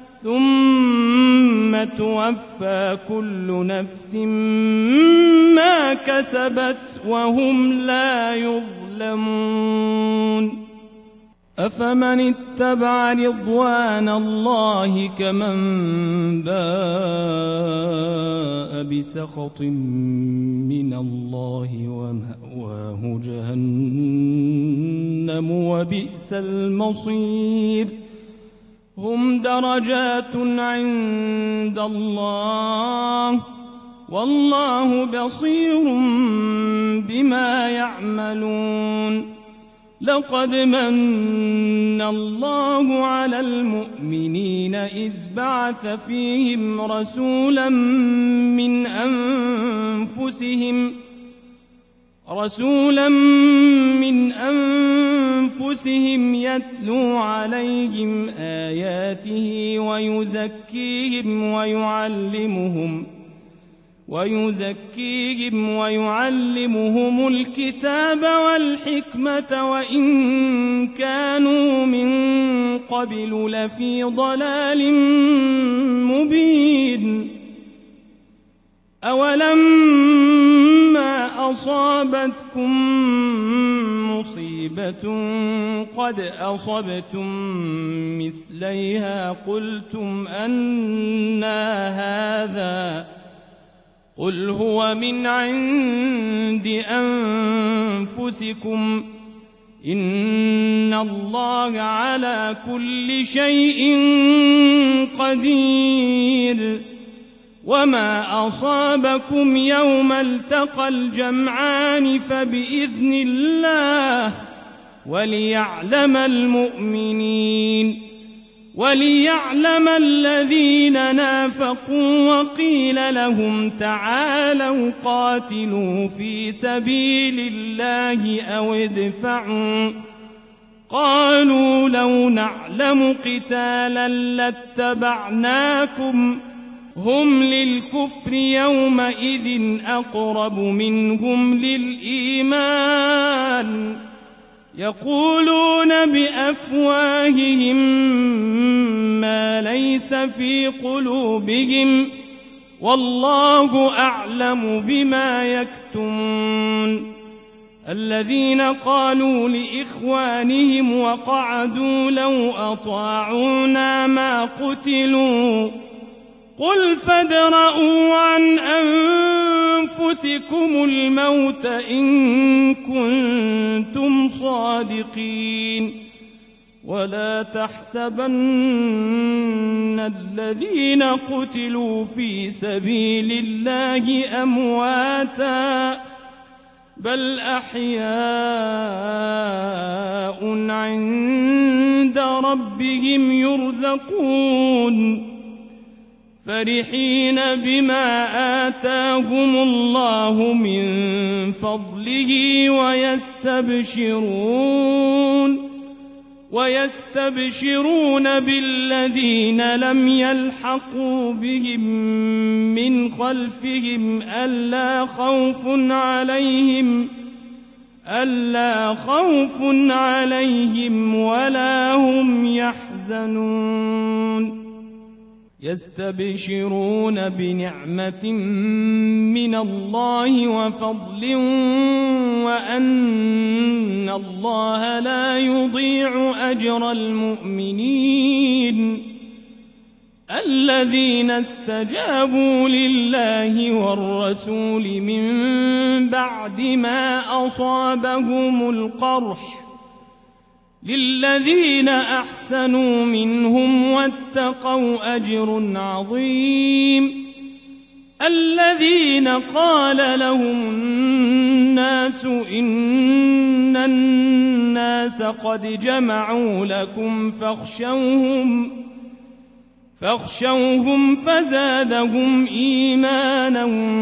ثم توفى كل نفس ما كسبت وهم لا يظلمون. أفمن اتبع رضوان الله كمن باء بسخط من الله ومأواه جهنم وبئس المصير. هم درجات عند الله والله بصير بما يعملون. لقد من الله على المؤمنين إذ بعث فيهم رسولا من أنفسهم رسولا من أنفسهم يتلو عليهم آياته ويزكيهم ويعلمهم الكتاب والحكمة وإن كانوا من قبل لفي ضلال مبين. أولما أصابتكم مصيبة قد أصبتم مثليها قلتم أنى هذا قل هو من عند أنفسكم إن الله على كل شيء قدير. وما أصابكم يوم التقى الجمعان فبإذن الله وليعلم الذين نافقوا وقيل لهم تعالوا قاتلوا في سبيل الله أو ادفعوا قالوا لو نعلم قتالا لاتبعناكم هم للكفر يومئذ أقرب منهم للإيمان يقولون بأفواههم ما ليس في قلوبهم والله أعلم بما يكتمون. الذين قالوا لإخوانهم وقعدوا لو أطاعونا ما قتلوا قل فادرءوا عن أنفسكم الموت إن كنتم صادقين ولا تحسبن الذين قتلوا في سبيل الله أمواتا بل أحياء عند ربهم يرزقون فرحين بما آتاهم الله من فضله ويستبشرون بالذين لم يلحقوا بهم من خلفهم ألا خوف عليهم ولا هم يحزنون. يستبشرون بنعمة من الله وفضل وأن الله لا يضيع أجر المؤمنين. الذين استجابوا لله والرسول من بعد ما أصابهم القرح للذين أحسنوا منهم واتقوا أجر عظيم. الذين قال لهم الناس إن الناس قد جمعوا لكم فاخشوهم فزادهم إيمانا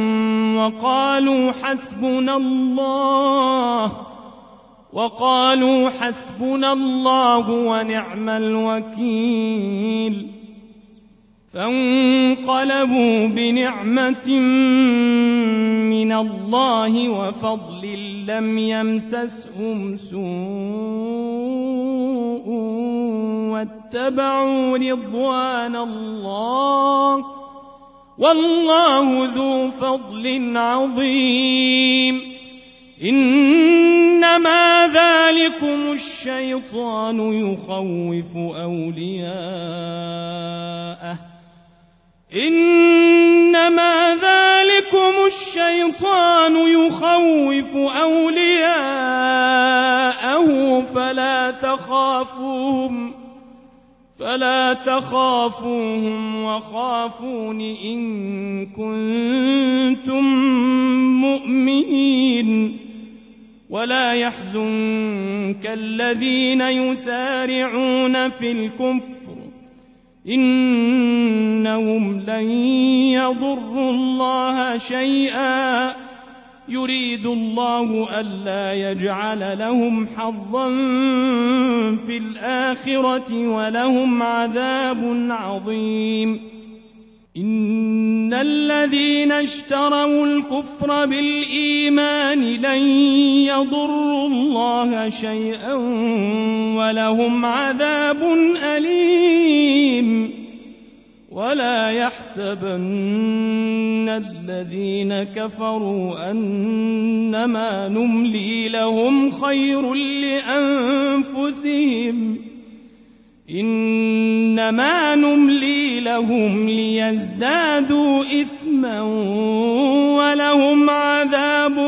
وقالوا حسبنا الله ونعم الوكيل. فانقلبوا بنعمة من الله وفضل لم يمسسهم سوء واتبعوا رضوان الله والله ذو فضل عظيم. إنما ذلكم الشيطان يخوف أولياءه فلا تخافوهم وخافون إن كنتم مؤمنين. ولا يحزنك الذين يسارعون في الكفر إنهم لن يضروا الله شيئا يريد الله ألا يجعل لهم حظا في الآخرة ولهم عذاب عظيم. إن الذين اشتروا الكفر بالإيمان لن يضروا الله شيئا ولهم عذاب أليم. ولا يحسبن الذين كفروا أنما نملي لهم خير لأنفسهم إنما نملي لهم ليزدادوا إثما ولهم عذاب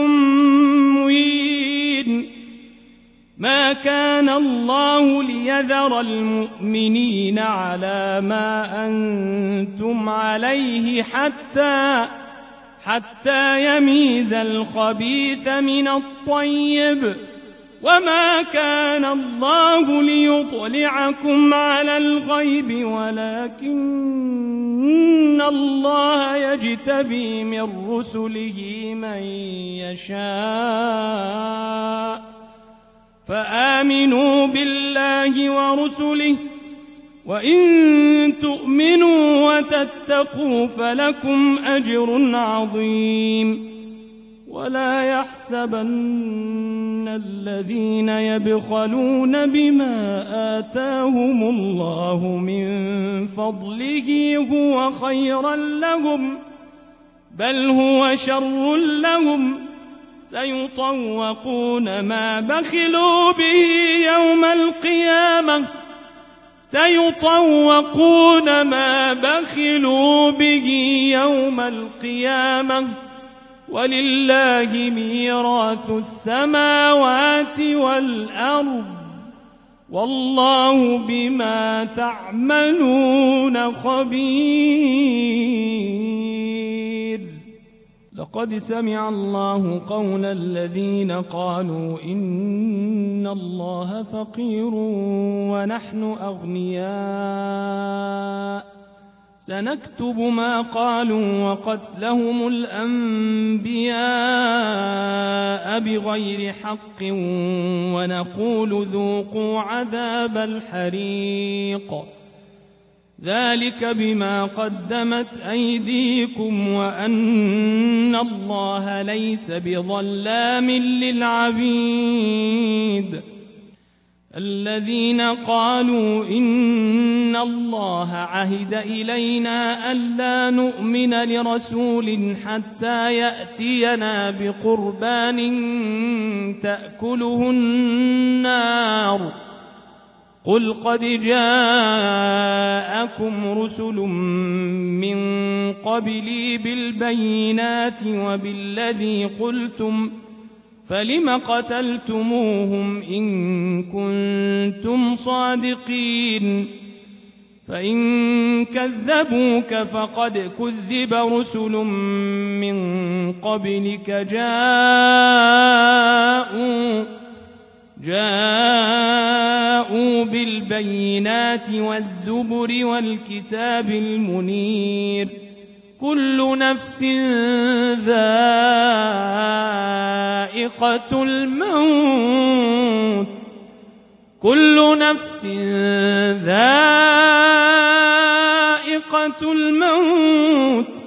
مهين. ما كان الله ليذر المؤمنين على ما أنتم عليه حتى يميز الخبيث من الطيب، وما كان الله ليطلعكم على الغيب ولكن الله يجتبي من رسله من يشاء. فآمنوا بالله ورسله وإن تؤمنوا وتتقوا فلكم أجر عظيم. ولا يحسبن الذين يبخلون بما آتاهم الله من فضله هو خيرا لهم بل هو شر لهم. سيطوقون ما بخلوا به يوم القيامة ولله ميراث السماوات والأرض والله بما تعملون خبير. لقد سمع الله قول الذين قالوا إن الله فقير ونحن أغنياء سنكتب ما قالوا وقتلهم الأنبياء بغير حق ونقول ذوقوا عذاب الحريق ذلك بما قدمت أيديكم وأن الله ليس بظلام للعبيد. الذين قالوا إن الله عهد إلينا ألا نؤمن لرسول حتى يأتينا بقربان تأكله النار قل قد جاءكم رسل من قبلي بالبينات وبالذي قلتم فلم قتلتموهم إن كنتم صادقين فإن كذبوك فقد كذب رسل من قبلك جاءوا بالبينات والزبر والكتاب المنير كل نفس ذائقة الموت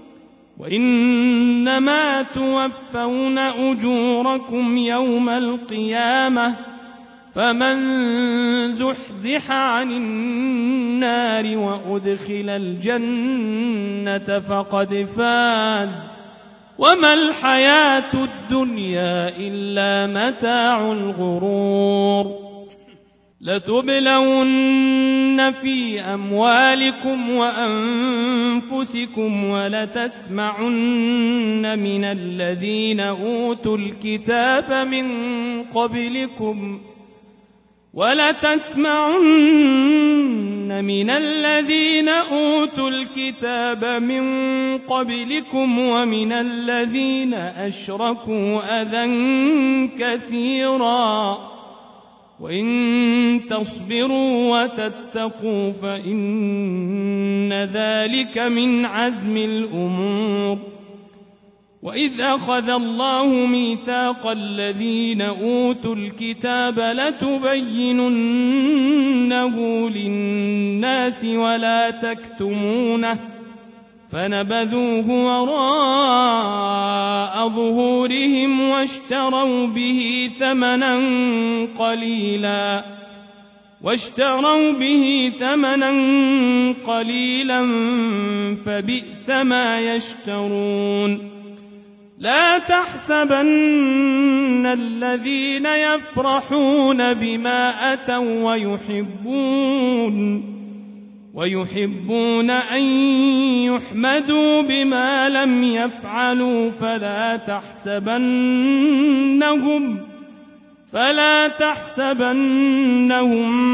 وإنما توفون أجوركم يوم القيامة فمن زحزح عن النار وأدخل الجنة فقد فاز وما الحياة الدنيا إلا متاع الغرور. لتبلون في أموالكم وأنفسكم ولتسمعن من الذين أوتوا الكتاب من قبلكم ومن الذين أشركوا أذى كثيرا وإن تصبروا وتتقوا فإن ذلك من عزم الأمور. وإذ أخذ الله ميثاق الذين أوتوا الكتاب لتبيننه للناس ولا تكتمونه فنبذوه وراء ظهورهم واشتروا به ثمنا قليلا فبئس ما يشترون لا تحسبن الذين يفرحون بما أتوا ويحبون أن يحمدوا بما لم يفعلوا فلا تحسبنهم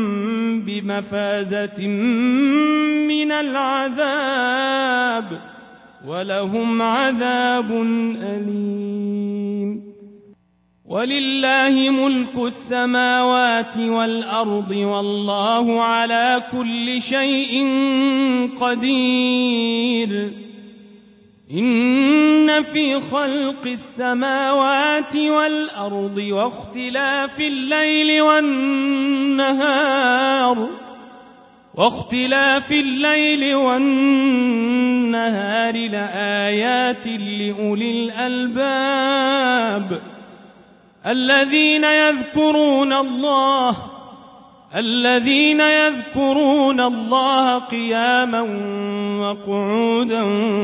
بمفازة من العذاب ولهم عذاب أليم ولله ملك السماوات والأرض والله على كل شيء قدير إن في خلق السماوات والأرض واختلاف الليل والنهار لآيات لأولي الألباب الذين يذكرون الله قياما وقعودا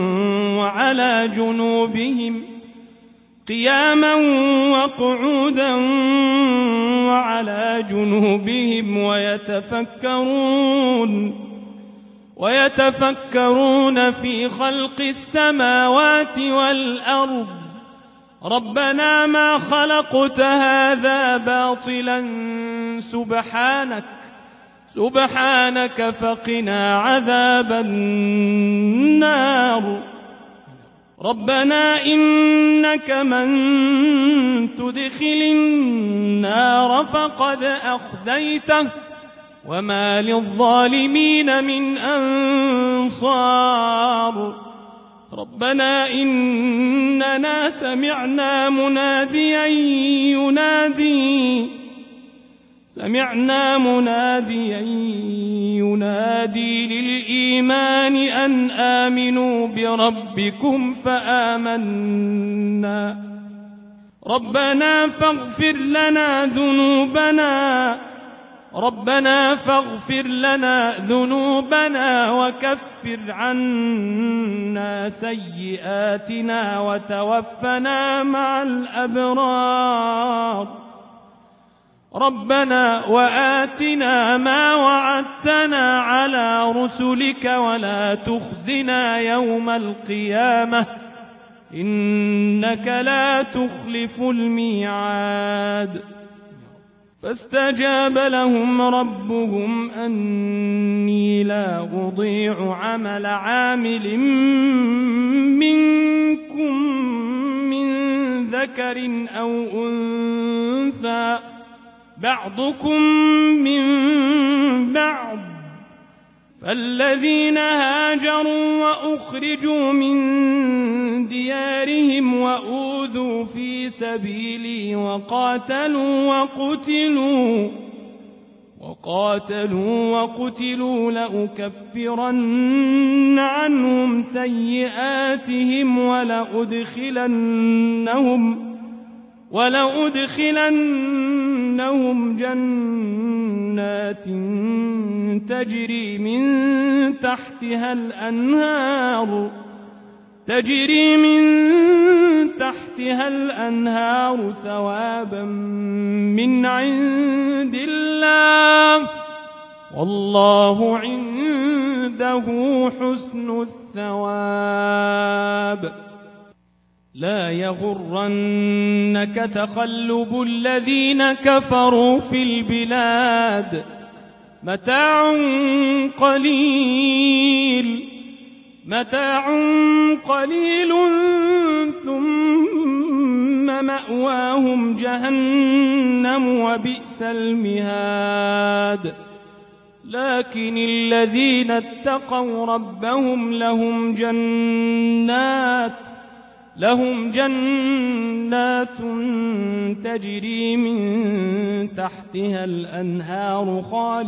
وعلى جنوبهم ويتفكرون في خلق السماوات والأرض ربنا ما خلقت هذا باطلا سبحانك فقنا عذاب النار ربنا إنك من تدخل النار فقد أخزيته وما للظالمين من أنصار ربنا إننا سمعنا مناديا ينادي للإيمان أن آمنوا بربكم فآمنا ربنا فاغفر لنا ذنوبنا وكفر عنا سيئاتنا وتوفنا مع الأبرار ربنا وآتنا ما وعدتنا على رسلك ولا تخزنا يوم القيامة إنك لا تخلف الميعاد فاستجاب لهم ربهم أني لا أضيع عمل عامل منكم من ذكر أو أنثى بعضكم من بعض فالذين هاجروا وأخرجوا من ديارهم وأوذوا في سبيلي وقاتلوا لأكفرن عنهم سيئاتهم ولأدخلنهم جنات تجري من تحتها الأنهار ثوابا من عند الله والله عنده حسن الثواب لا يغرنك تقلب الذين كفروا في البلاد متاع قليل ثم مأواهم جهنم وبئس المهاد لكن الذين اتقوا ربهم لهم جنات تجري من تحتها الأنهار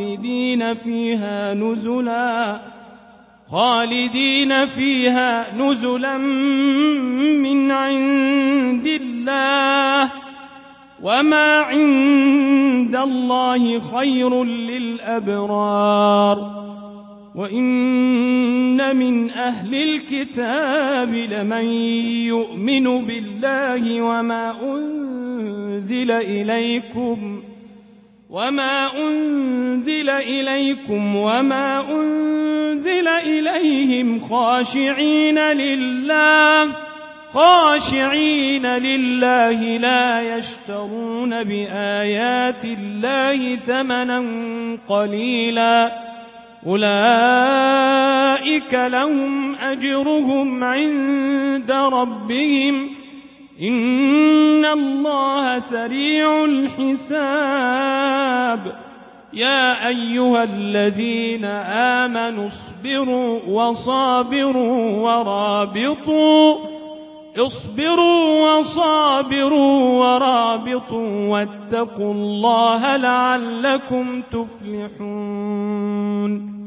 خالدين فيها نزلا من عند الله وما عند الله خير للأبرار وإن من أهل الكتاب لمن يؤمن بالله وما أنزل إليكم وما أنزل إليهم خاشعين لله لا يشترون بآيات الله ثمنا قليلا أولئك لهم أجرهم عند ربهم إن الله سريع الحساب يا أيها الذين آمنوا اصبروا ورابطوا واتقوا الله لعلكم تفلحون